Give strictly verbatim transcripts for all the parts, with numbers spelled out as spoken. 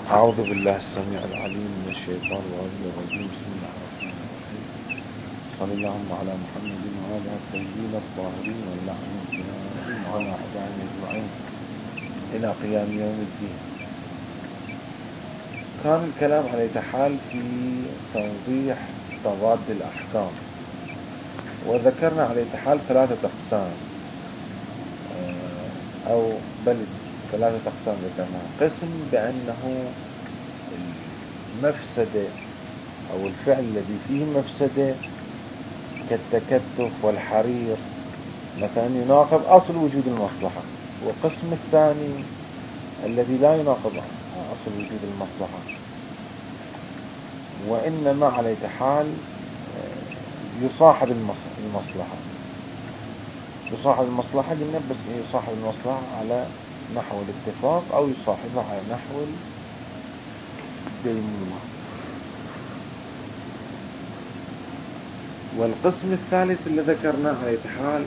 أعوذ بالله السميع العليم من الشيطان الرجيم. بسم الله الرحمن الرحيم. صلى اللهم على محمد وعلى الطيبين الطاهرين واللعن الكرام وعلى أعدائهم أجمعين إلى قيام يوم الدين. كان الكلام على يتحال في توضيح تضاد الأحكام، وذكرنا على يتحال ثلاثة أقسام أو بل ثلاثة أقسام ذكرناها. قسم بأنه المفسدة أو الفعل الذي فيه مفسدة كالتكتف والحرير مثلا يناقض أصل وجود المصلحة، والقسم الثاني الذي لا يناقض أصل وجود المصلحة، وإنما على حال يصاحب المصلحة. يصاحب المصلحة قلنا بس يصاحب المصلحة على نحو الاتفاق أو يصاحبها على نحو الديمومة. والقسم الثالث اللي ذكرناه على حال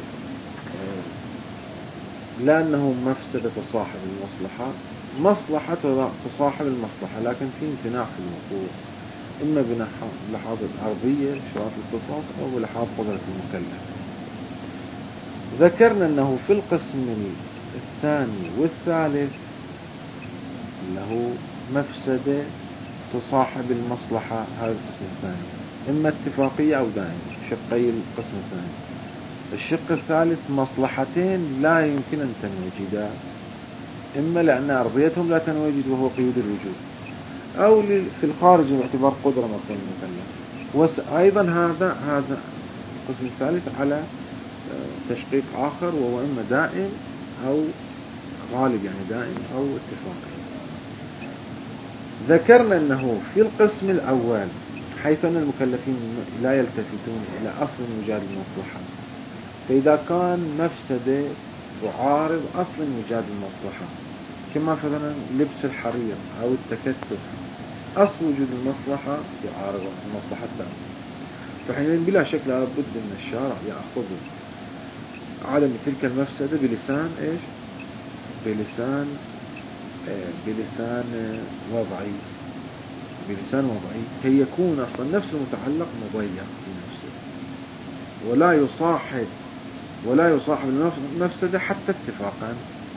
لأنه مفسدة تصاحب المصلحة، مصلحة تصاحب المصلحة لكن في امتناع في الوقوع، إما بلحاظ الأرضية شرط الاتصاص أو بلحاظ قدرة المكلف. ذكرنا أنه في القسم الثاني والثالث له مفسدة تصاحب المصلحة، هذا القسم الثاني إما اتفاقية أو دائمة، شقي القسم الثاني. الشق الثالث مصلحتين لا يمكن أن تنوجدا، إما لأن أرضيتهم لا تنوجد وهو قيود الوجود، أو في الخارج باعتبار قدرة مفهوم المكلف. وأيضا هذا هذا القسم الثالث على تشقيق آخر، وهو إما دائم أو غالب، يعني دائم أو اتفاقي. ذكرنا أنه في القسم الأول حيث أن المكلفين لا يلتفتون إلى أصل وجاد المصلحة، فإذا كان مفسدة تعارض أصل وجاد المصلحة كما مثلا لبس الحرير أو التكتف، أصل وجود المصلحة يعارض المصلحة الثانية، فحينئذ بلا شك لا بد من الشارع يأخذ عدم تلك المفسدة بلسان إيش؟ بلسان آه بلسان وضعي بلسان وضعي كي يكون أصلا نفس المتعلق مضيق في نفسه، ولا يصاحب ولا يصاحب المفسدة حتى اتفاقا.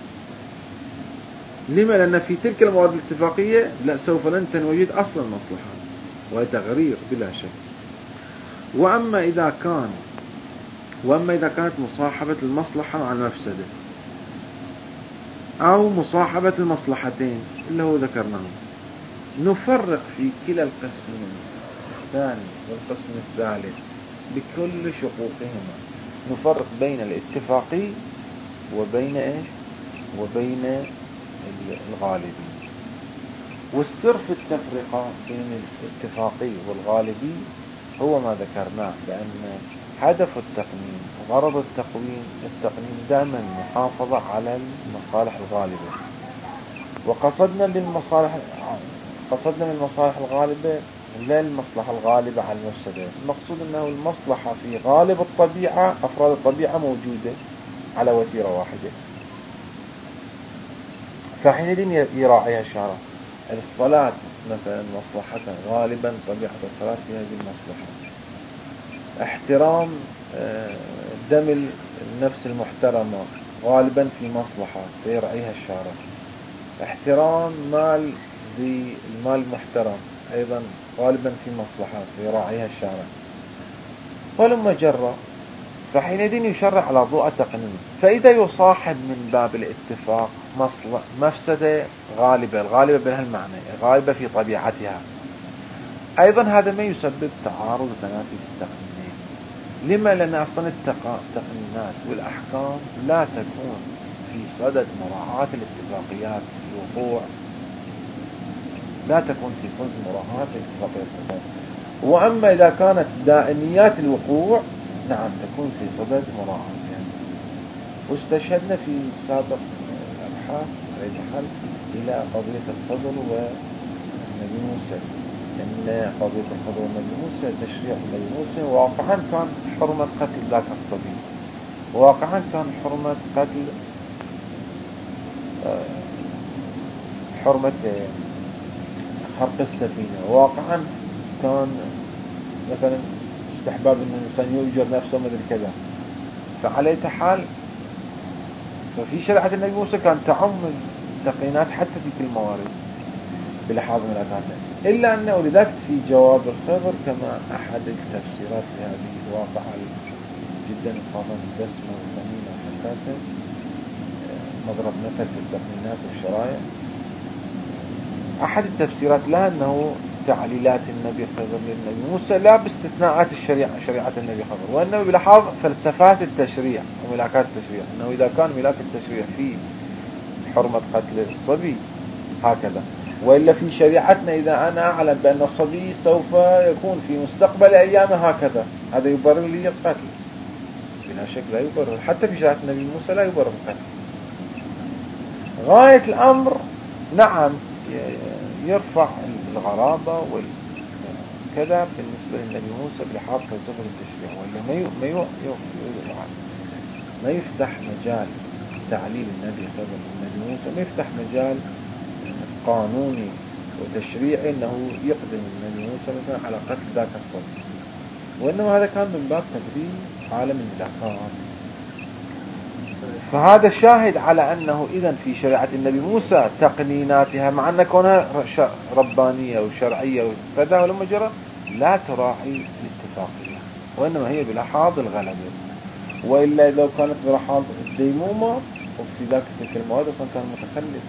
لما؟ لأن في تلك المواد الاتفاقية لا سوف لن تنوجد أصل المصلحة وتغرير بلا شك. وأما إذا كان وأما إذا كانت مصاحبة المصلحة مع المفسدة أو مصاحبة المصلحتين اللي هو ذكرناه، نفرق في كلا القسمين الثاني والقسم الثالث بكل شقوقهما، نفرق بين الاتفاقي وبين إيش؟ وبين الغالبي. والسر في التفرقة بين الاتفاقي والغالبي هو ما ذكرناه، لأن هدف التقنين وغرض التقويم التقنين دائما المحافظة على المصالح الغالبة، وقصدنا بالمصالح قصدنا من المصالح الغالبة لا المصلحة الغالبة على المفسدة، المقصود أنه المصلحة في غالب الطبيعة، أفراد الطبيعة موجودة على وتيرة واحدة، فحينئذ يراعيها الشارع. الصلاة مثلا مصلحة غالبا طبيعة الصلاة في هذه المصلحة، احترام دم النفس المحترمة غالبا في مصلحة فيراعيها الشارع، احترام مال ذي المال المحترم أيضا غالبا في مصلحة فيراعيها الشارع، ولما جرى فحينئذ يشرع على ضوء تقنين. فإذا يصاحب من باب الاتفاق مفسدة غالبة، الغالبة بهالمعنى غالبة في طبيعتها، أيضا هذا ما يسبب تعارض وتنافي في التقنينين. لما؟ لأن أصلا التقنينات والأحكام لا تكون في صدد مراعاة الاتفاقيات الوقوع، لا تكون في صدد مراعاة الاتفاقيات. وأما إذا كانت دائميات الوقوع نعم تكون في صدد مراعاتها. يعني. واستشهدنا في سابق الأبحاث رجحل إلى قضية الفضل والنبي موسى، إن قضية الفضل والنبي موسى تشريع النبي موسى واقعا كان حرمة قتل ذاك الصبي، واقعا كان حرمة قتل حرمة حرق السفينة، واقعا كان مثلا استحباب أن الإنسان يؤجر نفسه مثل كذا. فعلى حال ففي شريعة النبي موسى كان تعم التقنينات حتى في كل الموارد بلحاظ من الأكادة، إلا أنه لذلك في جواب الخضر كما أحد التفسيرات لهذه الواقعة جدا خاصة الدسمة والثمينة والحساسة، مضرب مثل في التقنينات والشرائع. أحد التفسيرات لها أنه تعليلات النبي خضر للنبي موسى لا باستثناءات الشريعة شريعة النبي خضر، وأنه بلحاظ فلسفات التشريع وملاكات التشريع، أنه إذا كان ملاك التشريع في حرمة قتل الصبي هكذا، وإلا في شريعتنا إذا أنا أعلم بأن الصبي سوف يكون في مستقبل أيامه هكذا، هذا يبرر لي القتل بلا شك، لا يبرر حتى في شريعة النبي موسى لا يبرر القتل. غاية الأمر نعم يرفع الغرابة وكذا بالنسبة للنبي موسى بلحاظ فلسفة التشريع، وإلا ما ما يفتح مجال تعليل النبي خضر النبي موسى، ما يفتح مجال قانوني وتشريعي أنه يقدم النبي موسى مثلا على قتل ذاك الصبي، وإنما هذا كان من باب تدريب عالم الملاكات. فهذا الشاهد على أنه إذن في شريعة النبي موسى تقنيناتها مع أن كونها ربانية وشرعية وكذا ولما جرى لا تراعي الاتفاقية، وإنما هي بلحاظ الغلبة، وإلا لو كانت بلحاظ الديمومة وفي ذاك تلك المواد أصلا كان متخلف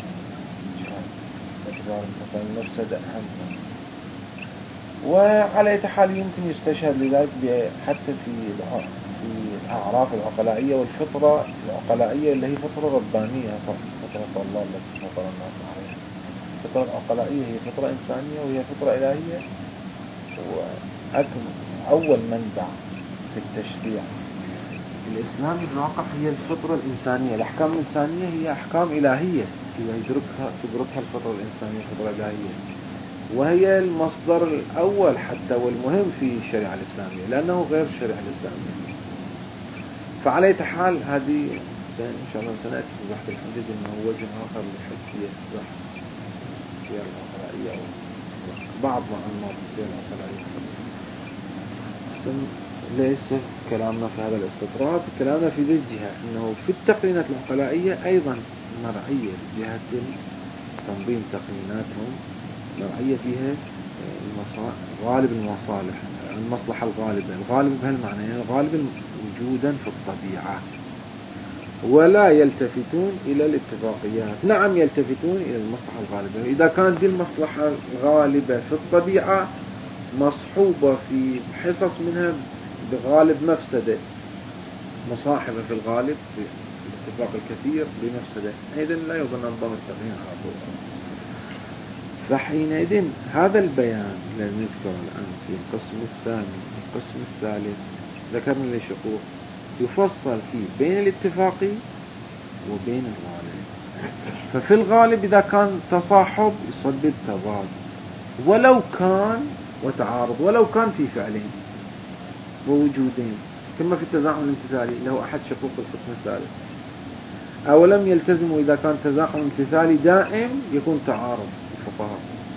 مثلا المفسدة أهم. وعلى أي حال يمكن يستشهد لذلك حتى في الأعراف العقلائية والفطرة العقلائية اللي هي فطرة ربانية، فطرة الله التي فطر الناس عليها. الفطرة العقلائية هي فطرة إنسانية وهي فطرة إلهية، وأول منبع في التشريع الإسلامي في الواقع هي الفطرة الإنسانية. الأحكام الإنسانية هي أحكام إلهية إذا يدركها تدركها الفطرة الإنسانية الفطرة الإلهية، وهي المصدر الأول حتى والمهم في الشريعة الإسلامية لأنه غير الشريعة الإسلامية. فعلى حال هذه إن شاء الله سنأتي في بحث الحديث أنه وجه آخر للحجية بحث السير العقلائية بعض معلومات السير العقلائية. ليس كلامنا في هذا الاستطراد، كلامنا في ذي الجهة أنه في التقنينات العقلائية أيضا مرعية جهة تنظيم تقنيناتهم، مرعية فيها غالب المصالح المصلحة الغالبة. الغالب بهالمعنى يعني الغالب وجودا في الطبيعة، ولا يلتفتون إلى الاتفاقيات. نعم يلتفتون إلى المصلحة الغالبة إذا كانت دي المصلحة الغالبة في الطبيعة مصحوبة في حصص منها بغالب مفسدة مصاحبة في الغالب في الاتفاق الكثير بمفسدة، إذن لا يظن أنظام التقنين على طول. فحينئذ هذا البيان الذي نذكر الآن في القسم الثاني القسم الثالث ذكرنا لشقوق يفصل فيه بين الاتفاقي وبين الغالب. ففي الغالب إذا كان تصاحب يسبب تضاد ولو كان وتعارض ولو كان في فعلين ووجودين، كما في التزاحم الامتثالي له أحد شقوق القسم الثالث. أو لم يلتزموا إذا كان تزاحم امتثالي دائم يكون تعارض الفقهاء.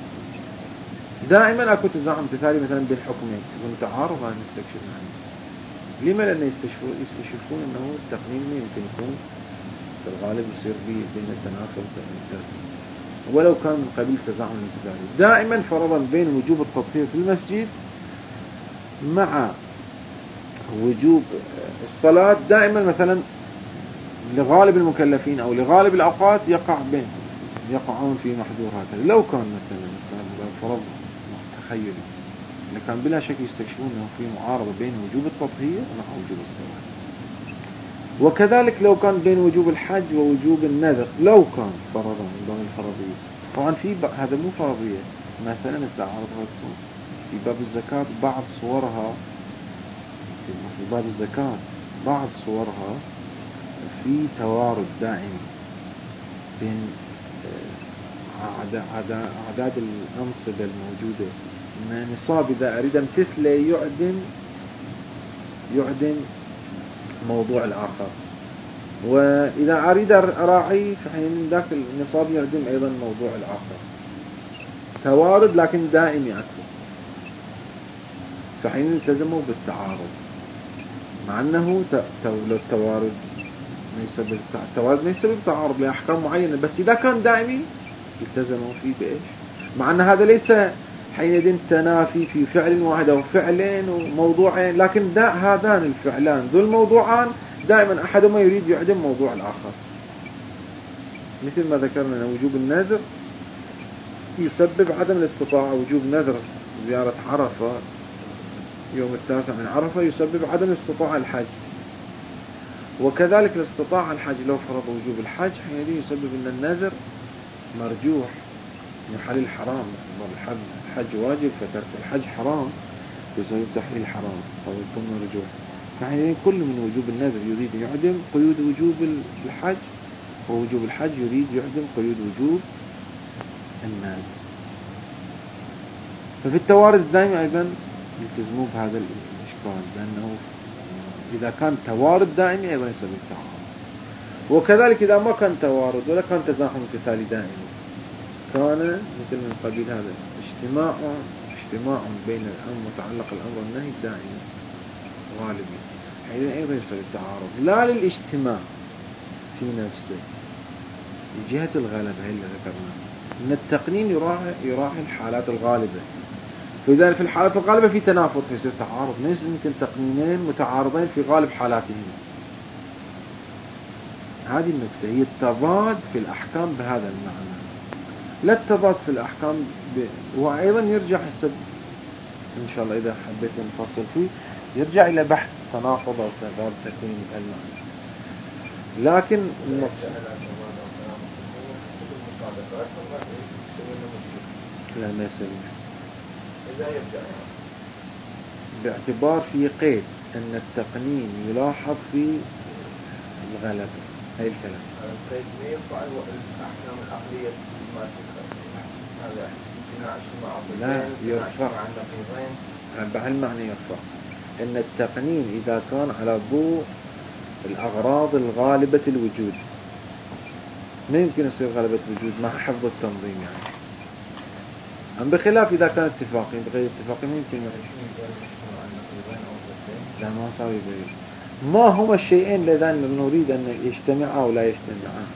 دائما أكو تزاحم امتثالي مثلا بين حكمين يكون تعارض عن نستكشف عنه. لما لأن يستشفون أنه التقنين ما يمكن يكون في الغالب يصير بين التنافر والتنافر ولو كان من قبيل تزاحم الامتثالي. دائما فرضا بين وجوب التطهير في المسجد مع وجوب الصلاة، دائما مثلا لغالب المكلفين أو لغالب الأوقات يقع بين يقعون في محظور هكذا. لو كان مثلا فرض تخيلي لكان بلا شك يستكشفون أنه في معارضة بين وجوب التطهير مع وجوب الصلاة. وكذلك لو كان بين وجوب الحج ووجوب النذر، لو كان فرضا من ضمن الفرضية. طبعا في هذا مو فرضية، مثلا استعارضها في باب الزكاة بعض صورها في باب الزكاة بعض صورها في توارد دائم بين أعداد الأنصبة الموجودة. من نصاب إذا أريد امتثله يعدم يعدم موضوع الآخر، وإذا أريد أراعي فحين ذاك النصاب يعدم أيضا موضوع الآخر. توارد لكن دائمي أكو، فحين التزموا بالتعارض، مع أنه التوارد ما يسبب التوارد ما يسبب تعارض لأحكام معينة، بس إذا كان دائمي التزموا فيه بإيش؟ مع أن هذا ليس حينئذ تنافي في فعل واحد أو فعلين وموضوعين، لكن دا هذان الفعلان ذو الموضوعان دائما أحدهما يريد يعدم موضوع الآخر، مثل ما ذكرنا أن وجوب النذر يسبب عدم الاستطاعة. وجوب نذر زيارة عرفة يوم التاسع من عرفة يسبب عدم الاستطاعة الحج، وكذلك الاستطاعة الحج لو فرض وجوب الحج حينئذ يسبب أن النذر مرجوح من حليل حرام، الحج واجب فترك الحج حرام يسبب تحليل حرام فيكون مرجوح. فحينئذ كل من وجوب النذر يريد يعدم قيود وجوب الحج، ووجوب الحج يريد يعدم قيود وجوب النذر. ففي التوارد الدائمي أيضا يلتزموا بهذا الإشكال، لأنه إذا كان توارد دائمي أيضا يسبب تعارض، وكذلك إذا ما كان توارد ولا كان تزاحم مثالي دائمي كان مثل من قبيل هذا اجتماع اجتماع بين الأمر متعلق الأمر والنهي دائما غالبي، حينئذ أيضا يسبب تعارض لا للاجتماع في نفسه لجهة الغلبة هي اللي ذكرناها، إن التقنين يراعي يراعي الحالات الغالبة، فإذا في الحالات الغالبة في تنافر فيصير تعارض، ما يمكن تقنينين متعارضين في غالب حالاتهم. هذه النقطة هي التضاد في الأحكام بهذا المعنى، لا التضاد في الأحكام ب... وأيضا يرجع حسب إن شاء الله إذا حبيت نفصل فيه يرجع إلى بحث تناقض أو تضاد تكوين المعنى. لكن النقطة لا ما يسمى باعتبار في قيد أن التقنين يلاحظ في الغلبة، هاي الكلام القيد ما يرفع الأحكام العقلية هذا امتناع اجتماع لا يرفع بهالمعنى يرفع أن التقنين إذا كان على ضوء الأغراض الغالبة الوجود ما يمكن يصير غلبة الوجود مع حفظ التنظيم يعني، أم بخلاف إذا كان اتفاقين بغير اتفاقين ما يمكن لا ما صار يبين ما هما الشيئين اللذان نريد أن يجتمعا ولا يجتمعا،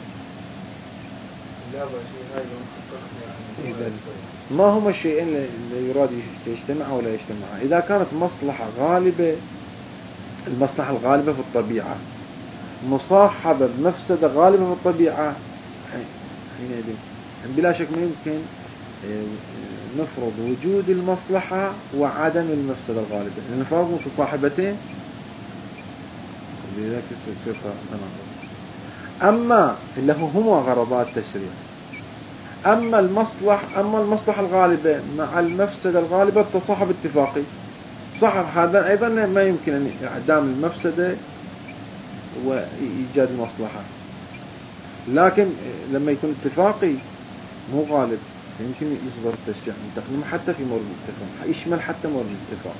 ما هما الشيئين اللي يراد يجتمعا ولا يجتمعا. إذا كانت مصلحة غالبة المصلحة الغالبة في الطبيعة مصاحبة بمفسدة غالبة في الطبيعة حينئذ بلا شك ما يمكن نفرض وجود المصلحة وعدم المفسدة الغالبة، لأن فرض متصاحبتين لذلك يصير تناقض. أما اللي هما غرضات التشريع، أما المصلحة أما المصلحة الغالبة مع المفسدة الغالبة تصاحب اتفاقي صح، هذا أيضا ما يمكن أن إعدام المفسدة وإيجاد المصلحة، لكن لما يكون اتفاقي مو غالب يمكن يصدر التشريع من تقنين حتى في مورد الاتفاق، يشمل حتى مورد الاتفاق.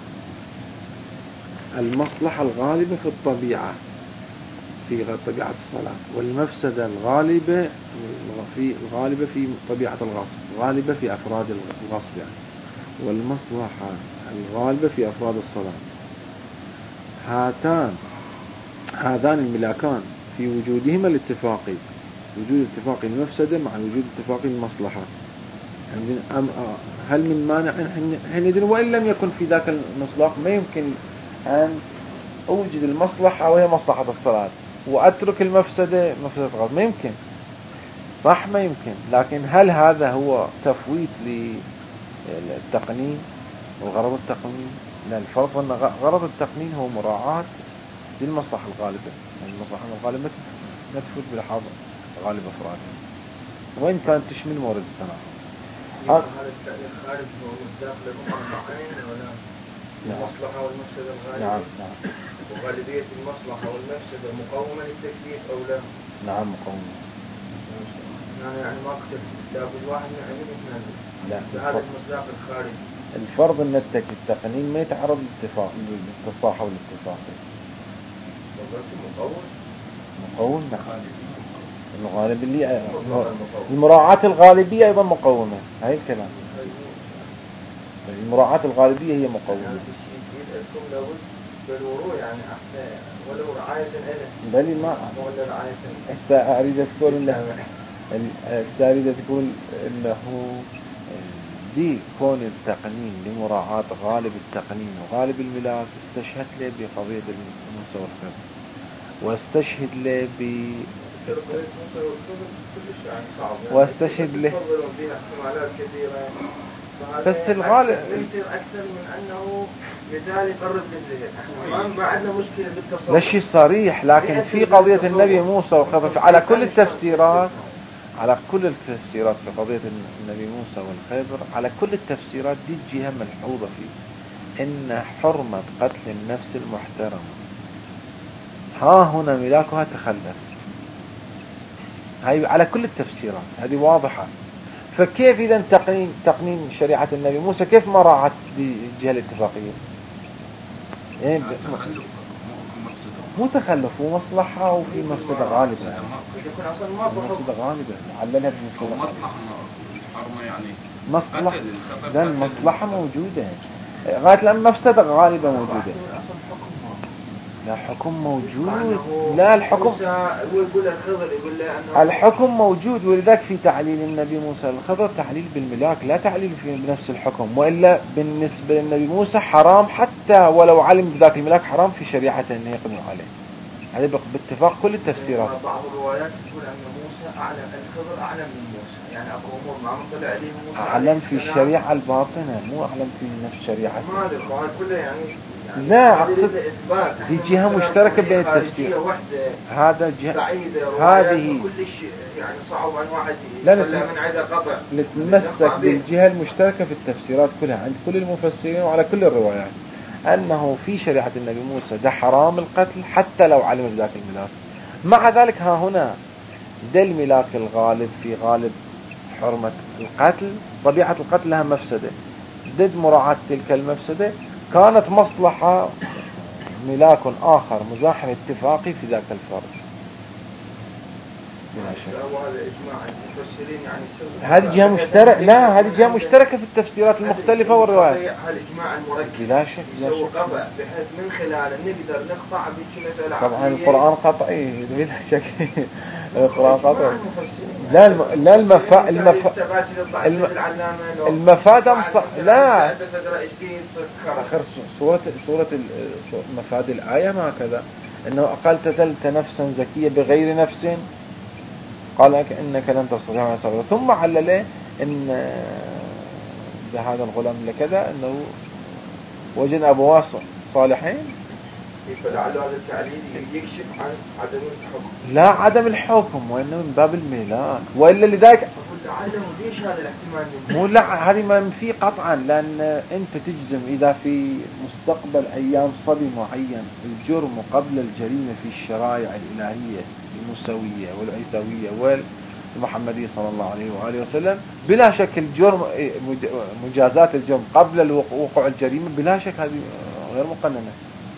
المصلحة الغالبة في الطبيعة في طبيعة الصلاة، والمفسدة الغالبة في الغالبة في طبيعة الغصب، غالبة في أفراد الغصب يعني، والمصلحة الغالبة في أفراد الصلاة. هاتان هذان الملاكان في وجودهما الاتفاقي، وجود اتفاقي المفسدة مع وجود اتفاقي المصلحة، هل من مانع حينئذ وإن لم يكن في ذاك المصلح ما يمكن أن أوجد المصلحة وهي مصلحة الصلاة وأترك المفسدة مفسدة الغرض، ما يمكن صح ما يمكن. لكن هل هذا هو تفويت للتقنين والغرض التقنين؟ لا، الفرق أن غرض التقنين هو مراعاة للمصلحة الغالبة، يعني المصلحة الغالبة لا تفوت بلحاظ غالب أفرادها وإن كانت تشمل مورد التناقض. هذا التعليق خارج موجود داخل المصلحتين ولا المصلحة والمفسدة الغالبة؟ نعم نعم. وغالبية المصلحة والمفسدة مقومة للتكليف أو لا؟ نعم مقومة. يعني يعني ما قلت لابد واحد من عمل يتنازل. لا. بهذا المصداق الخارج. الفرض أن التقنين ما يتعرض للاتفاق للتصاحب والاتفاق. مقوم. مقوم نعم. الغالب اللي المراعاة الغالبية أيضا مقومة، هاي الكلام. المراعاة الغالبية هي مقومة. يعني لكم لابد بالورود يعني حتى ولو رعاية إله. بل ما ولا رعاية. هسه أريد تقول إنه هسه أريد تقول إنه دي كون التقنين لمراعاة غالب التقنين وغالب الملاك استشهد له بقضية موسى والخضر، واستشهد له ب واستشهد له بس الغالب يصير أكثر من أنه مثال يقرب للذهن. ما عندنا مشكلة بالتصور. لا شيء صريح، لكن في قضية النبي موسى والخضر على كل التفسيرات، على كل التفسيرات في قضية النبي موسى والخضر، على كل التفسيرات دي الجهة ملحوظة فيه إن حرمة قتل النفس المحترمة ها هنا ملاكها تخلف. هاي على كل التفسيرات هذه واضحة. فكيف إذا تقنين تقنين شريعة النبي موسى كيف ما راعت الجهة الاتفاقية؟ يعني مو تخلف ومصلحة وفي مفسدة غالبة، مفسدة غالبة عللها بمفسدة مصلحة يعني مصلحة، لا المصلحة موجودة غاية الآن مفسدة غالبة موجودة. لا حكم موجود، لا الحكم الحكم موجود، ولذلك في تعليل النبي موسى الخضر تعليل بالملاك لا تعليل في نفس الحكم. وإلا بالنسبة للنبي موسى حرام حتى ولو علم بذاك الملاك حرام في شريعته أنه يقنع عليه. هذا باتفاق كل التفسيرات. بعض الروايات تقول أن موسى أعلم الخضر أعلم من موسى، يعني أبو أمور ما مطلع عليه موسى أعلم في الشريعة الباطنة مو أعلم في نفس شريعته. ما هذا الروايات كلها يعني لا أقصد دي جهة مشتركة بين التفسير. هذا جهة هذه كل شيء يعني صعب أن واحد لا من عدة قطع نتمسك بالجهة المشتركة في التفسيرات كلها عند كل المفسرين وعلى كل الروايات أنه في شريعة النبي موسى ده حرام القتل حتى لو علم بذاك الملاك. مع ذلك ها هنا ده الملاك الغالب في غالب حرمة القتل، طبيعة القتل لها مفسدة، ضد مراعاة تلك المفسدة كانت مصلحة ملاك آخر مزاحم اتفاقي في ذاك الفرد. هذه جهة مشتركة، لا هذه جهة مشتركة في التفسيرات المختلفة والروايات. هالإجماع المركب بلا شك يسوي قطع بحيث من خلاله نقدر نقطع بشيء مسألة. طبعا القرآن قطعي بلا شك القرآن قطعي. لا الم... لا المفا المفا الم... المفاد مص... لا آخر سورة سورة مفاد الآية ما كذا إنه أقلت نفسا زكية بغير نفس قال لك إنك لن تستطيع ما صبر، ثم علله إن بهذا الغلام لكذا إنه وجد أبواه صالحين. فلعل هذا التعليل يكشف عن عدم الحكم. لا عدم الحكم وإنه من باب الميلاد، وإلا لذلك عدم ليش هذا الاحتمال؟ مو لا هذه ما في قطعا، لأن أنت تجزم إذا في مستقبل أيام صبي معين الجرم قبل الجريمة في الشرائع الإلهية الموسوية والعيسوية والمحمدية صلى الله عليه وآله وسلم بلا شك الجرم مجازات الجرم قبل وقوع الجريمة بلا شك هذه غير مقننة.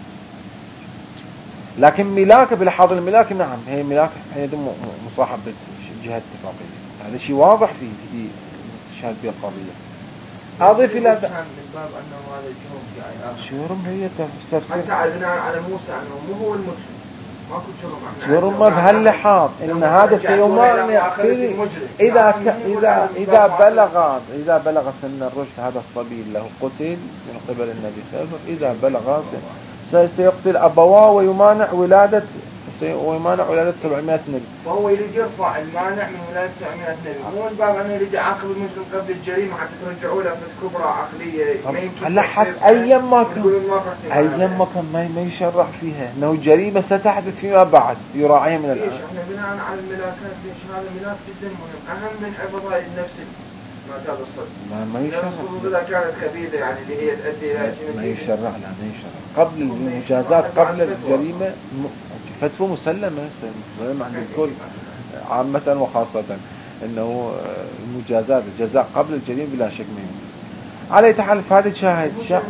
لكن ملاك بلحاظ الملاك نعم هي ملاك يتم مصاحب بالجهة الاتفاقية، هذا شيء واضح في في شهادة القضية. أضيف إلى من باب أنه هذا الجرم يعني جرم هي تفسير حتى على بناء على موسى أنه مو هو المجرم ماكو جرم. جرم بهاللحاظ إن هذا سيمانع إذا ك... إذا إذا بلغ إذا بلغ سن الرشد هذا الصبي له قتل من قبل النبي خضر، إذا بلغ سيقتل أبواه ويمانع ولادة ويمانع ولادة سبعمائة نبي. فهو يريد يرفع المانع من ولادة سبعمائة نبي، مو الباب أنه يريد يعاقب المسلم قبل الجريمة حتى ترجعوا له في كبرى عقلية. هلا حتى أيام ما كان أيام ما كان ما ما يشرح فيها إنه جريمة ستحدث فيما بعد يراعيها من الآن. إحنا بناء على الملاكات ليش هذا ملاك جدا مهم أهم من عبضاء النفس ما هذا الصدق. ما ما يشرح. إذا كانت خبيثة يعني اللي هي تؤدي إلى ما يشرح لا ما يشرح قبل المجازات قبل الجريمة فتوى مسلمة مسلمة عند الكل عامة وخاصة إنه المجازات الجزاء قبل الجريمة بلا شك منه. على تحالف هذا شاهد شاهد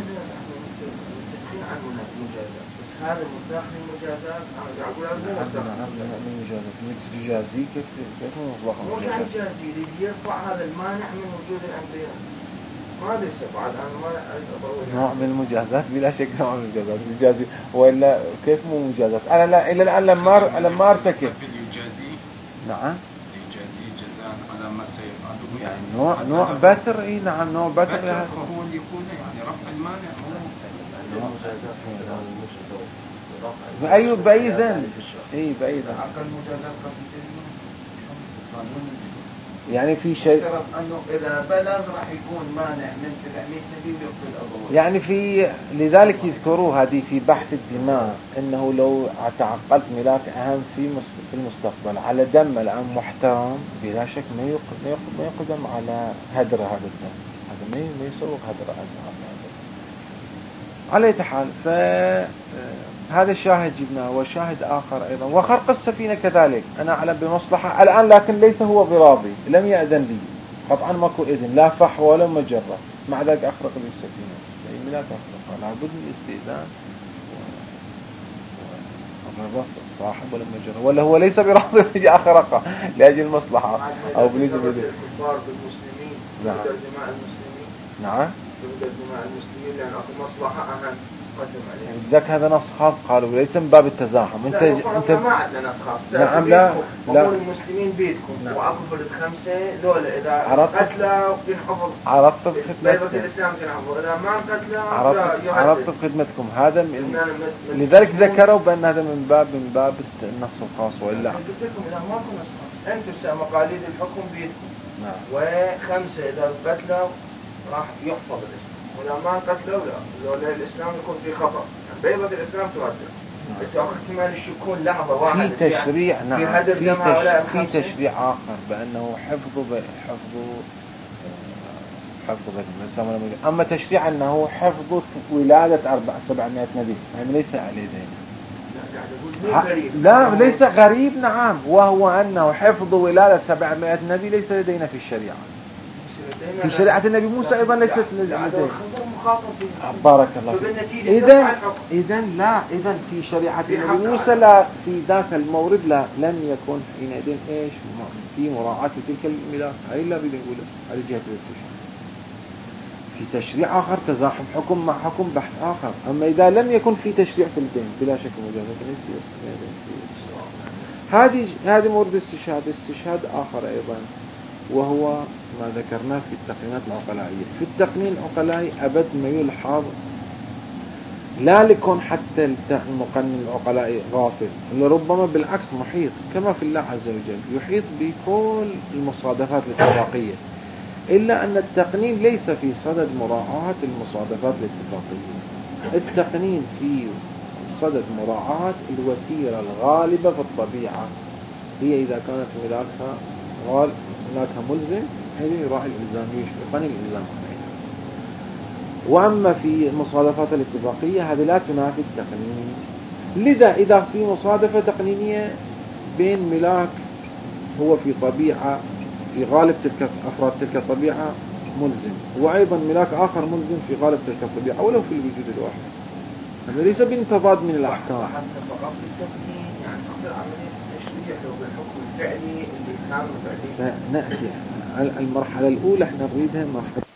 هذا المداخل المجازات أنا أقول هذا مو مجازات مجازي كيف كيف مطلق مو جازي اللي يرفع هذا المانع من وجود الأنبياء. ما ادري بعد انا ما اطول. نوع من المجازات بلا شك، نوع من المجازات يجازي، والا كيف مو مجازات؟ انا لا الى الان لما لما ارتكب. نعم. على ما سيفعله يعني نوع نوع بتر. اي نعم نوع بتر. بتر هو اللي يكون يعني رفع المانع. بأي بأي ذنب. اي بأي ذنب. يعني في شيء انه اذا بلغ راح يكون مانع من سبعمائة نبي يقتل ابوه. يعني في لذلك يذكروا هذه في بحث الدماء انه لو تعقلت ملاك اهم في في المستقبل على دم الان محترم بلا شك ما ما يقدم على هدر هذا الدم. هذا ما ما يسوق هدر هذا. على اي حال فهذا الشاهد جبناه، وشاهد آخر أيضا وخرق السفينة كذلك أنا أعلم بمصلحة الآن، لكن ليس هو براضي، لم يأذن لي قطعا، ماكو إذن لا فحوى ولا مجرة، مع ذلك أخرق لي السفينة. لا تخرق، لابد من الاستئذان والرفض الصاحب ولا مجرة، ولا هو ليس براضي يجي أخرقه لأجل المصلحة أو بليس بدي. الكفار بالمسلمين. نعم. دماء المسلمين. نعم. دماء المسلمين لأن أخذ مصلحة أهم. ذاك هذا نص خاص قالوا ليس من باب التزاحم. انت انت ما عندنا نص خاص. نعم. لا لا المسلمين بيدكم. نعم. واكو فرد خمسه دول اذا عرفت قتلوا بينحفظ. عرفت بخدمتكم. الاسلام تنحفظ اذا ما قتلوا عرفت عرفت بخدمتكم. هذا لذلك ذكروا بان هذا من باب من باب النص الخاص. والا قلت لكم اذا ماكو نص خاص انتم مقاليد الحكم بيدكم. نعم. وخمسه اذا قتلوا راح يحفظ الاسلام، وإذا ما قتلوا لا لو الإسلام يكون في خطر. بيضة الإسلام تؤثر. نعم. احتمال الشكون لحظة واحدة في تشريع. نعم. في هدر في, تش... في تشريع آخر بأنه حفظ ب... حفظ حفظ بدن. أما تشريع أنه حفظ ولادة أربع سبعمائة نبي يعني ليس عليه ذلك. لا, لا ليس غريب. نعم. وهو أنه حفظ ولادة سبعمائة نبي ليس لدينا في الشريعة. في شريعة النبي موسى أيضا ليست لدينا. بارك الله فيك. إذن إذن لا إذن في شريعة النبي موسى لا في ذاك المورد لا لم يكن حينئذ إيش في مراعاة تلك الميلاد. هاي لا بدي نقوله على جهة الاستشهاد. في تشريع آخر تزاحم حكم مع حكم بحث آخر. أما إذا لم يكن في تشريع في الدين بلا شك مجازة يصير. هذه هذه مورد استشهاد. استشهاد آخر أيضا وهو ما ذكرناه في التقنينات العقلائية. في التقنين العقلائي أبد ما يلحظ لا لكون حتى المقنن العقلائي غافل، لربما بالعكس محيط كما في الله عز وجل يحيط بكل المصادفات الاتفاقية، إلا أن التقنين ليس في صدد مراعاة المصادفات الاتفاقية. التقنين في صدد مراعاة الوتيرة الغالبة في الطبيعة، هي إذا كانت هناك غالب هناك ملزم حيث يراعي الإلزام يشفقني الإلزام. وأما في المصادفات الاتفاقية هذه لا تنافي التقنين. لذا إذا في مصادفة تقنينية بين ملاك هو في طبيعة في غالب تلك أفراد تلك الطبيعة ملزم، وأيضا ملاك آخر ملزم في غالب تلك الطبيعة ولو في الوجود الواحد، هذا ليس بانتضاد من الأحكام. نأتي المرحلة الأولى احنا نريدها مرحلة